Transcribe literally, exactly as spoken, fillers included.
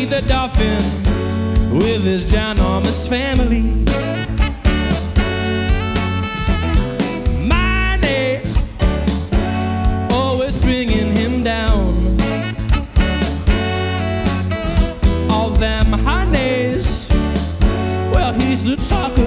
the dolphin with his ginormous family. Money always bringing him down. All them honeys, well, he's the talk of